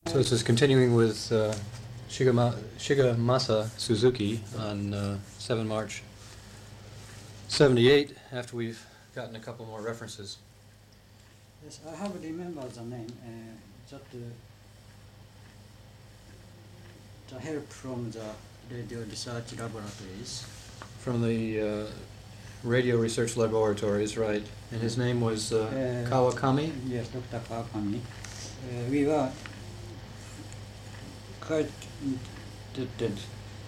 So this is continuing with Shigemasa Suzuki on 7 March 78, after we've gotten a couple more references. Yes, I have remembered the name, that the help from the radio research laboratories. From the radio research laboratories, right. And his name was Kawakami? Yes, Dr. Kawakami. We were quite interested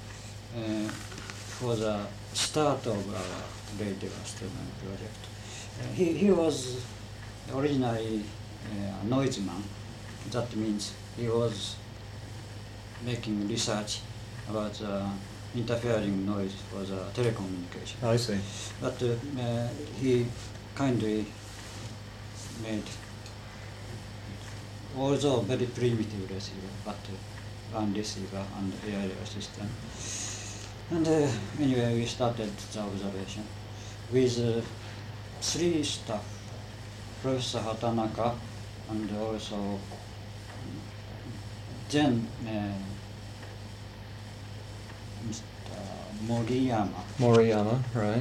for the start of our radio astronomy project. He was originally a noiseman. That means he was making research about interfering noise for the telecommunication. I see. But he kindly made, although very primitive receiver, but one receiver and area system. And anyway, we started the observation with 3 staff, Professor Hatanaka, and also then Mr. Moriyama. Moriyama, right.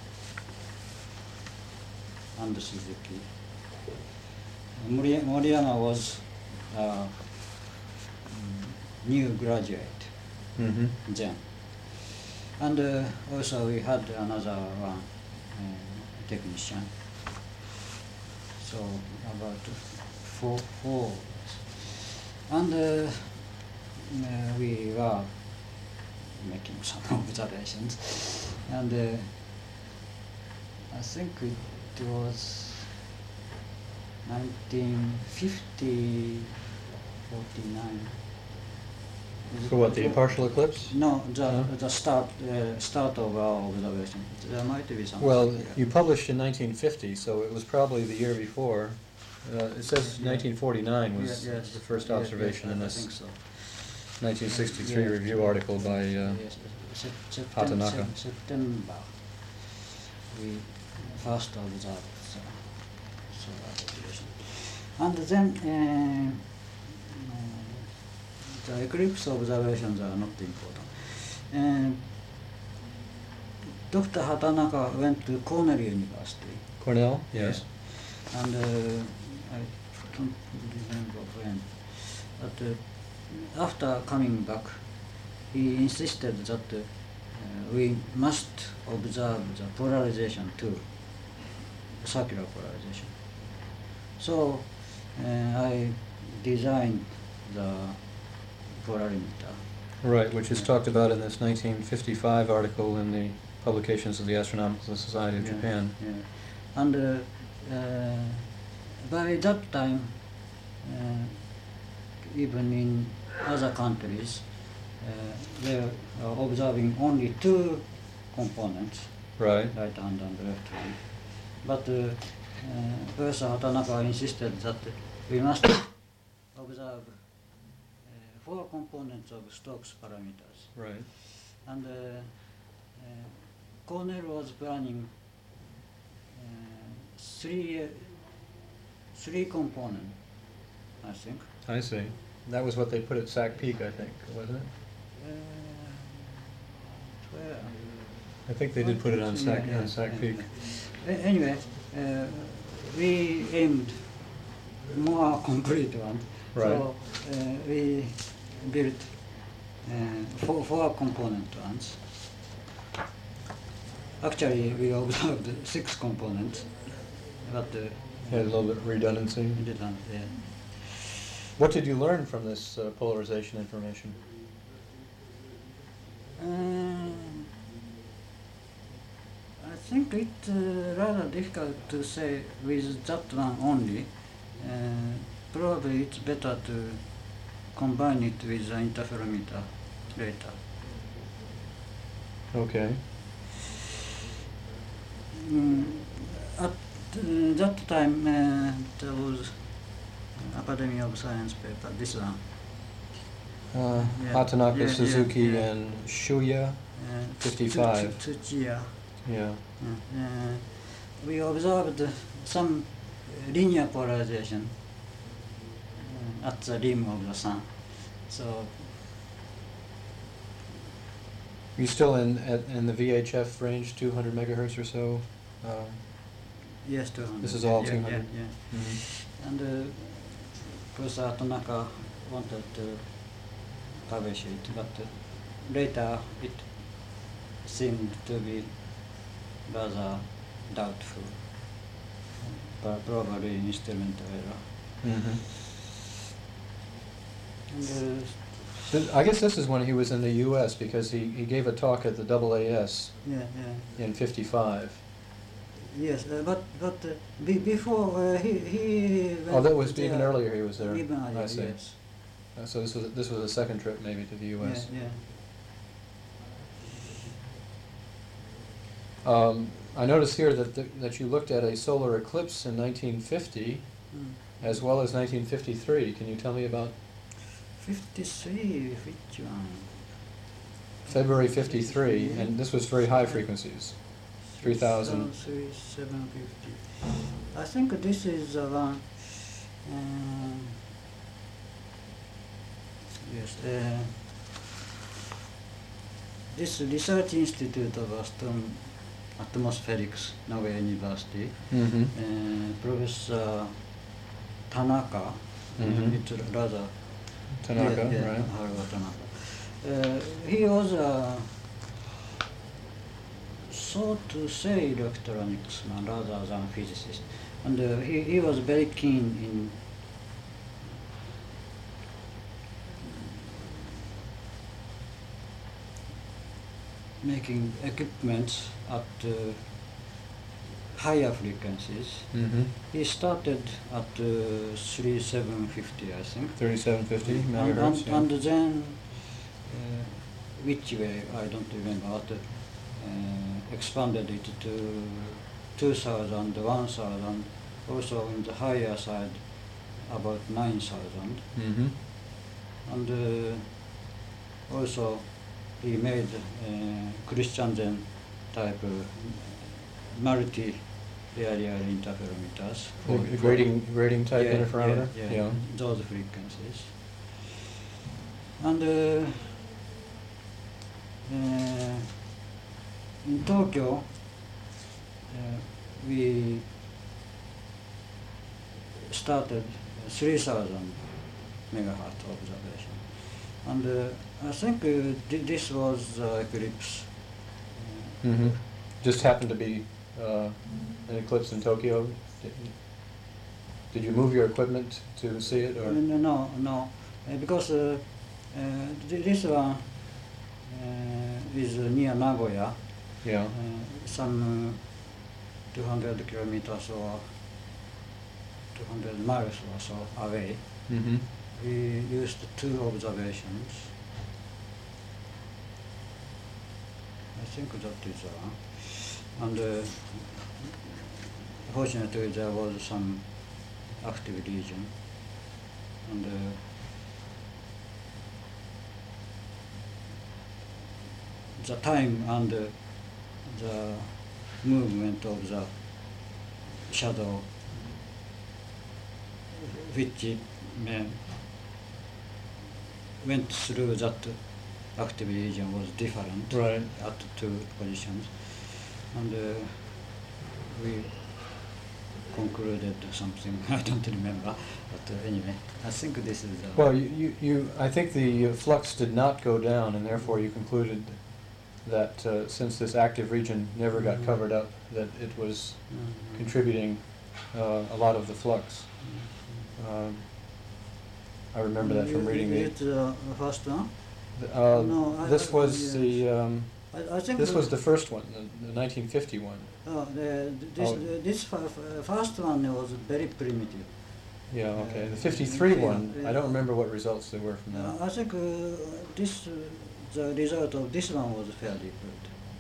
And Suzuki. Moriyama was a new graduate then. And also we had another one technician. So about four. And we were making some observations. And I think it was 1950, 49. For what, the partial eclipse? No, the start of our observation. There might be some. Well, you published in 1950, so it was probably the year before. It says 1949 was the first observation in this. I think so. 1963 review article by Hatanaka. September, we first observed solar radiation. And then the eclipse observations are not important. Dr. Hatanaka went to Cornell University. Cornell? Yes. And I don't remember when. But after coming back, he insisted that we must observe the polarization too, circular polarization. So I designed the polarimeter. Right, which is talked about in this 1955 article in the Publications of the Astronomical Society of Japan. Yeah. And by that time, even in other countries, they are observing only 2 components, right hand and left hand. But Professor Hatanaka insisted that we must observe 4 components of Stokes parameters. Right. And Cornell was planning 3 component, I think. I see. That was what they put at Sac Peak, I think, wasn't it? Where? I think they did put it on Sac Peak. Anyway, we aimed more concrete one. Right. So we built 4 component ones. Actually, we observed 6 components, but had a little bit of redundancy. Yeah. What did you learn from this polarization information? I think it's rather difficult to say with that one only. Probably it's better to combine it with the interferometer later. Okay. At that time, there was Academy of Science paper, this one. Hatanaka, Suzuki, and Shuya, 55. Tsuchiya. Yeah. We observed some linear polarization at the rim of the sun. So You still in the VHF range, 200 megahertz or so? yes, 200. This is all Yeah, 200. Yeah. Mhm. And Professor Tanaka wanted to publish it, but later it seemed to be rather doubtful, probably instrumental error. Mhm. And I guess this is when he was in the U.S. because he gave a talk at the AAS in '55. Yes, but before he went Oh, that was to even the- earlier he was there. Even earlier, I see. yes. So this was a second trip maybe to the U.S. Yeah. I notice here that you looked at a solar eclipse in 1950 as well as 1953. Can you tell me about 53, which one? February '53? And this was very high frequencies, 3,000. 750. I think this is the one. Yes. This Research Institute of Atmospherics, Nagoya University. Mm-hmm. Professor Tanaka. Mhm. It's rather Tanaka, right? Haruo Tanaka. He was so to say electronics man rather than physicist, and he was very keen in making equipment at higher frequencies. Mm-hmm. He started at 3750, I think. 3750 megahertz. And then, which way, I don't remember, but expanded it to 2000, 1000, also in the higher side, about 9000. Mm-hmm. And also he made Christiansen type multi-area interferometers. Grading type interferometer? Yeah, those frequencies. And in Tokyo, we started 3000 megahertz observation. And I think this was eclipse. Mm-hmm. Just happened to be an eclipse in Tokyo. Did you move your equipment to see it, or? No, because this one is near Nagoya. Yeah. Some 200 kilometers or 200 miles or so away. Mm-hmm. We used 2 observations. I think that is one. And fortunately there was some active region. And the time and the movement of the shadow, which went through that active region, was different Right. at 2 positions. And we concluded something, I don't remember, but anyway, I think this is... Well, I think the flux did not go down, and therefore you concluded that since this active region never got covered up, that it was contributing a lot of the flux. I remember that from reading the... Is it the first one? No, this was the... I think this was the first one, the 1950 one. This first one was very primitive. Yeah, okay. The 53 one, I don't remember what results there were from that. I think the result of this one was fairly good.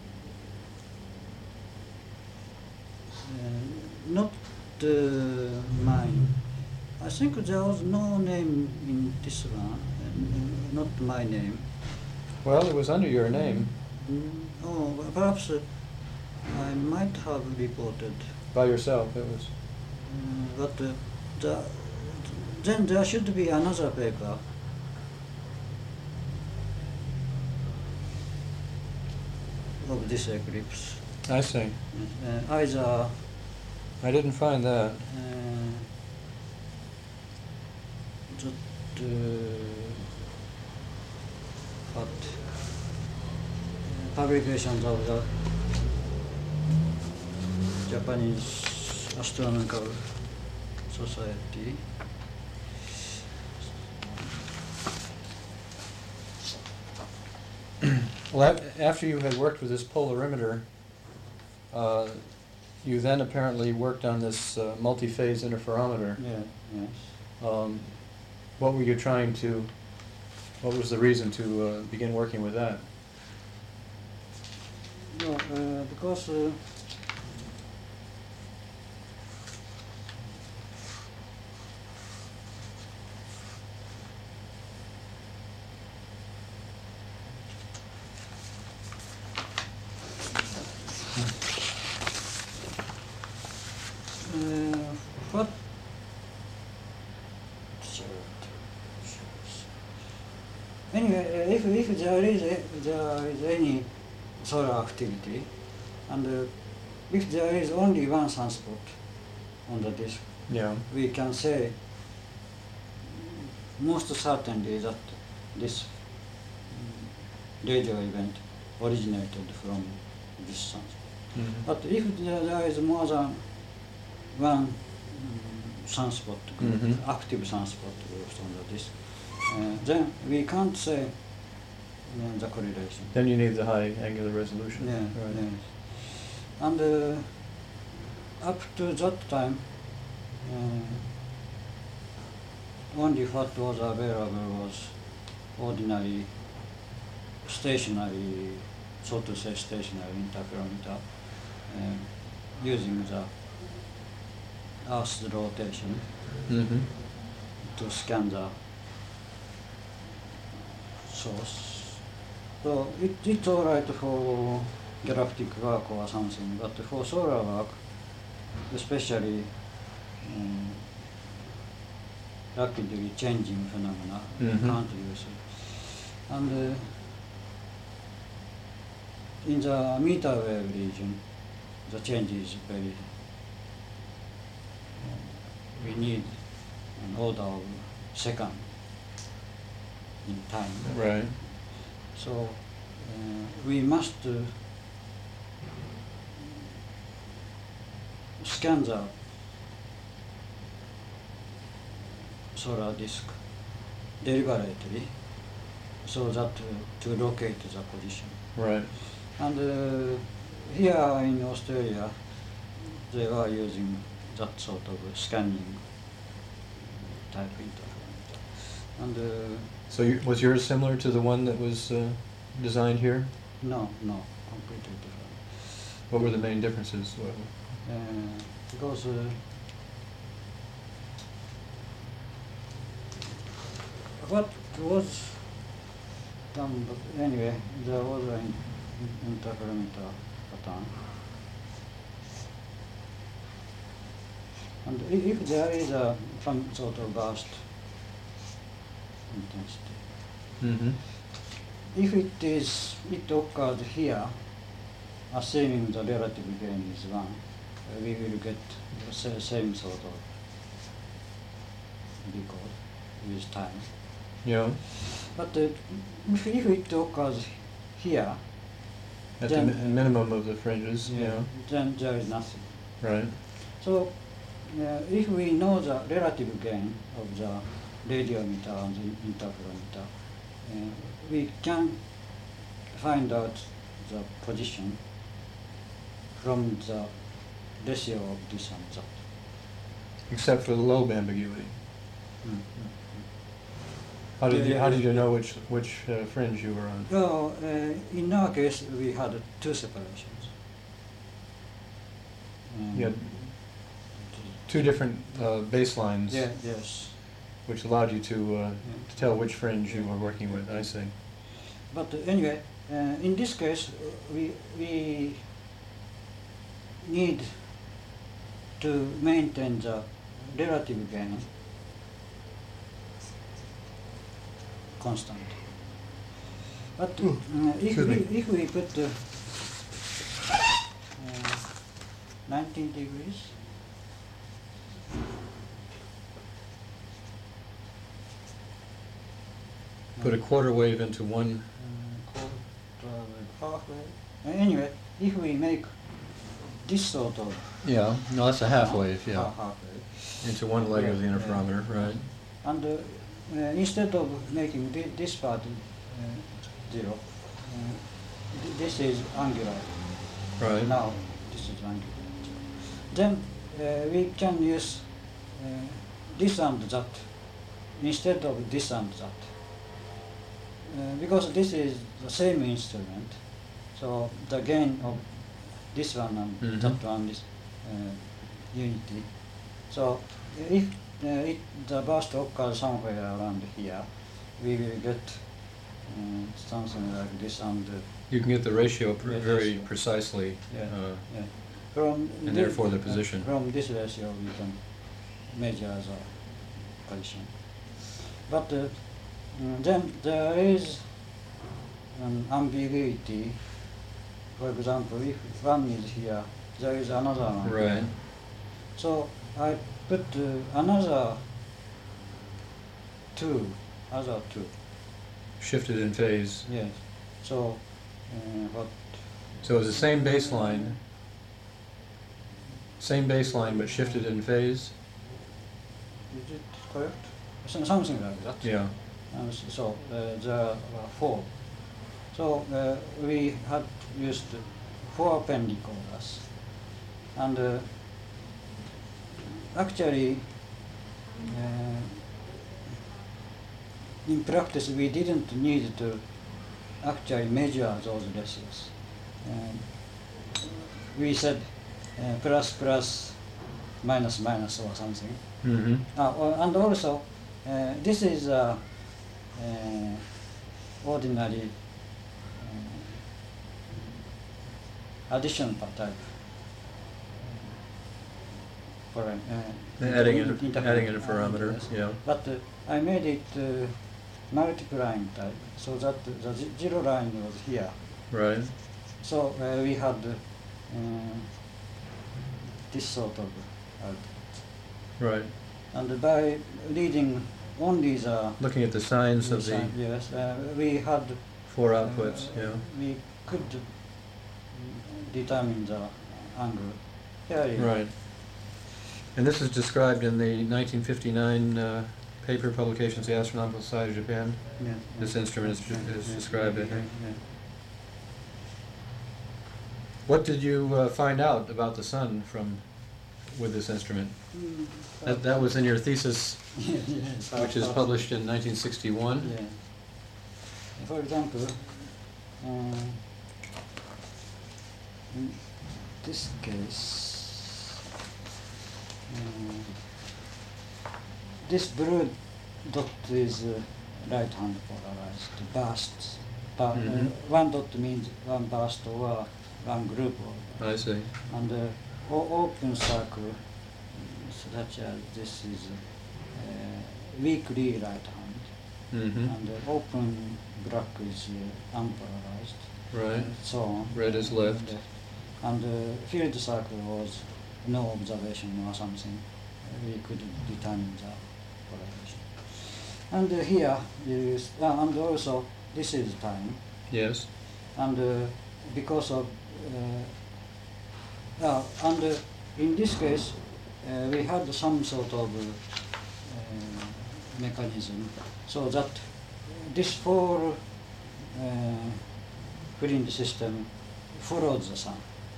Not mine. I think there was no name in this one, not my name. Well, it was under your name. Oh, perhaps I might have reported. By yourself, it was. But then there should be another paper of this eclipse. I see. Either I didn't find that. that what publications of the Japanese Astronomical Society. Well, after you had worked with this polarimeter, you then apparently worked on this multi-phase interferometer. Yeah, yes. What were you trying to, what was the reason to begin working with that? No, because what anyway, if there is any solar activity, and if there is only one sunspot on the disk, Yeah. we can say most certainly that this radio event originated from this sunspot. Mm-hmm. But if there is more than one sunspot, Mhm. active sunspot groups on the disk, then we can't say the correlation. Then you need the high angular resolution. Yeah, Right. yes. And up to that time, only what was available was ordinary stationary, so to say stationary interferometer, using the Earth's rotation Mm-hmm. to scan the source. So it's all right for galactic work or something, but for solar work, especially rapidly changing phenomena, Mhm. you can't use it. And in the meter wave region, the change is very. We need an order of second in time. Right. So we must scan the solar disk deliberately so that to locate the position. Right. And here in Australia, they are using that sort of scanning type interferometer. And So was yours similar to the one that was designed here? no, completely different. What were the main differences? Because what was done, but anyway, there was an interferometer pattern. And if there is some sort of burst intensity, Mm-hmm. if it occurs here, assuming the relative gain is 1, we will get the same sort of record with time. Yeah. But if it occurs here, At the Then- minimum of the fringes. Yeah. then there is nothing. Right. So if we know the relative gain of the radiometer and the interferometer, we can find out the position from the ratio of this and that. Except for the lobe ambiguity. How did you know which fringe you were on? So in our case, we had 2 separations. You had 2 different baselines, Yeah, yes. which allowed you to tell which fringe you were working with. I see. But anyway, in this case, we need to maintain the relative gain constant. But excuse me. if we put 19 degrees, Put a quarter wave into one. halfway. Anyway, if we make this sort of Yeah, no, that's a half wave, yeah. halfway, Into one leg of the Yeah, interferometer, right. and instead of making this part zero, this is angular. Right. Now this is angular. Then we can use this and that instead of this and that. Because this is the same instrument, so the gain of this one and Mhm. that one is unity. So if the burst occurs somewhere around here, we will get something like this and You can get the ratio Yeah, very ratio. precisely, yeah. From and therefore the position. From this ratio we can measure the position. But then there is an ambiguity. For example, if one is here, there is another one. Right. So I put another two. Shifted in phase. Yes. So what? So it's the same baseline, but shifted in phase? Is it correct? Something like that. Yeah. So there are four. So we had used four pendicoders, and actually in practice we didn't need to actually measure those ratios. We said plus plus minus minus or something. Mm-hmm. And also this is ordinary addition type. For Adding an interferometer, yes. yeah. But I made it multiplying type, so that the zero line was here. Right. So we had this sort of Right. and by reading only the Looking at the signs of the sign, yes, we had four outputs, yeah. we could determine the angle. Yeah. Right. And this is described in the 1959 paper publications, the Astronomical Society of Japan. Yeah. This instrument is described, I think. Yeah. What did you find out about the sun with this instrument? That was in your thesis, Yes. which is published in 1961. Yeah. For example, in this case, this blue dot is right hand polarized bursts. Mhm. One dot means one burst or one group of, I see. and open circle such as this is weakly right hand, Mm-hmm. and open block is unpolarized. Right. And so on. Red is left. And field circle was no observation or something. We could determine the polarization. And here is, and also this is time. Yes. And because of, and in this case, we had some sort of mechanism so that this four fringe system follows the sun.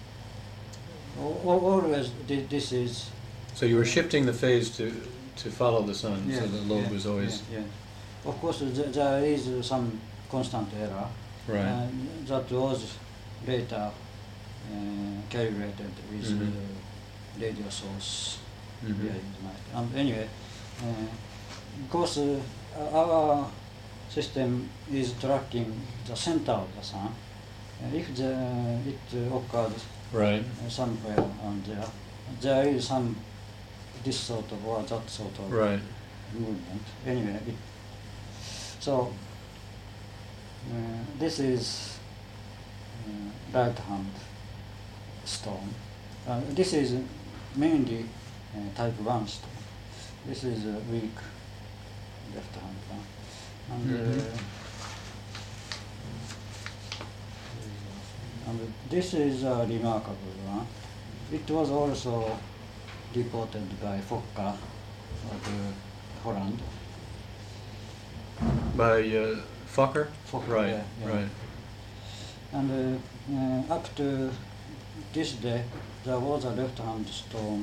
Always this is. So you were shifting the phase to follow the sun, so Yes, the lobe yeah, was always yeah. Of course, there is some constant error. right. That was later calibrated with Mhm. the radio source Mhm. here in the night. And anyway, because our system is tracking the center of the sun, if it occurs Right. somewhere on there is some this sort of or that sort of Right. movement. Anyway, so This is right hand stone. This is mainly type 1 stone. This is a weak left hand one. And, and this is a remarkable one. It was also reported by Fokker of Holland. By Fokker? Fokker, Right, yeah, yeah. right. And up to this day, there was a left-hand stone.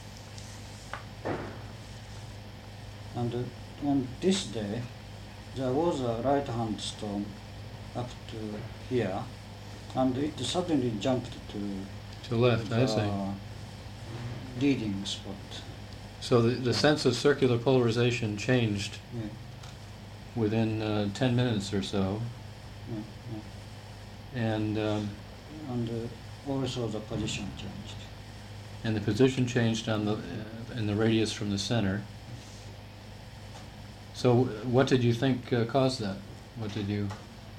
And this day, there was a right-hand stone up to here, and it suddenly jumped to To left, I see. leading spot. So the sense of circular polarization changed Yeah, within 10 minutes or so, yeah, and yeah. And also the position changed. the position changed on the in the radius from the center. So what did you think caused that? What did you?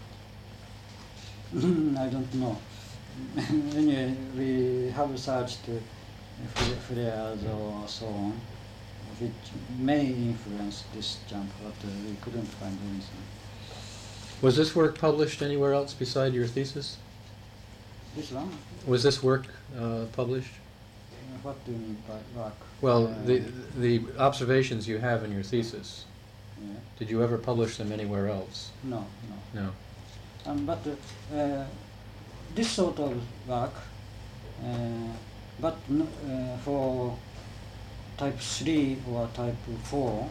I don't know. Anyway, we have searched flares or so on, which may influence this jump, but we couldn't find anything. Was this work published anywhere else beside your thesis? This one? Was this work published? What do you mean by work? Well, the observations you have in your thesis, Yeah. did you ever publish them anywhere else? No. No. But this sort of work, but for type 3 or type 4,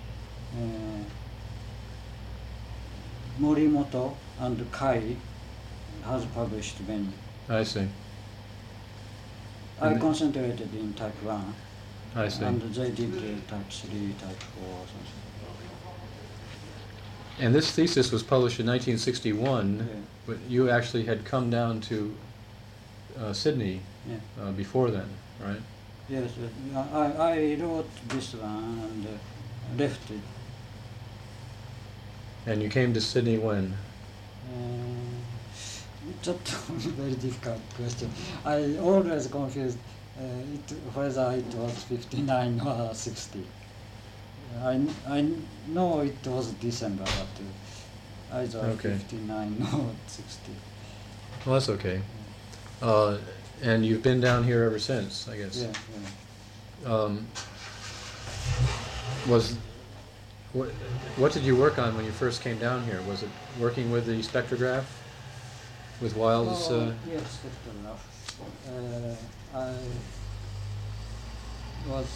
Morimoto and Kai has published many. I see. I And concentrated in type 1, I see. and they did type 3, type 4 or something. And this thesis was published in 1961, Yeah. but you actually had come down to Sydney Yeah. Before then, right? Yes, I wrote this one and left it. And you came to Sydney when? That's a very difficult question. I always confused whether it was 59 or 60. I know it was December, but either Okay. 59 or 60. Well, that's okay. And you've been down here ever since, I guess. Yeah. What did you work on when you first came down here? Was it working with the spectrograph? With Wild's? Yes, spectrograph. I was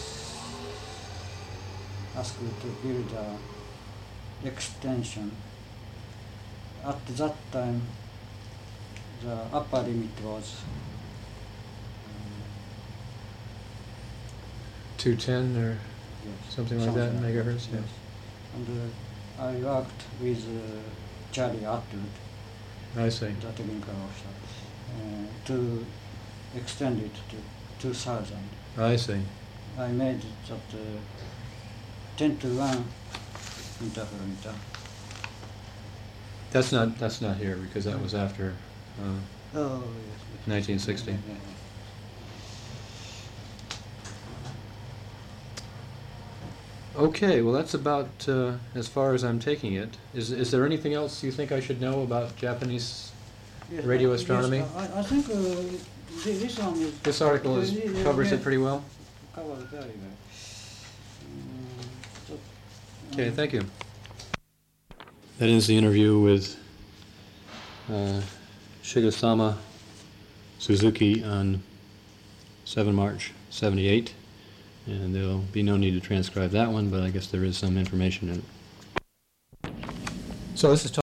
asked to build an extension. At that time, the upper limit was 210 or yes, something like that, megahertz? Yes. And I worked with Charlie Atwood, I see. the technical officer, to extend it to 2000. I see. I made that 10 to 1 interferometer. That's not here because that was after Oh, yes. 1960. Yeah. Okay, well that's about as far as I'm taking it. Is there anything else you think I should know about Japanese Yes, radio yes, astronomy? I think this one is... This article covers it pretty well? Covers very well. Okay, thank you. That ends the interview with Shigesama Suzuki on 7 March 78. And there'll be no need to transcribe that one, but I guess there is some information in it. So this is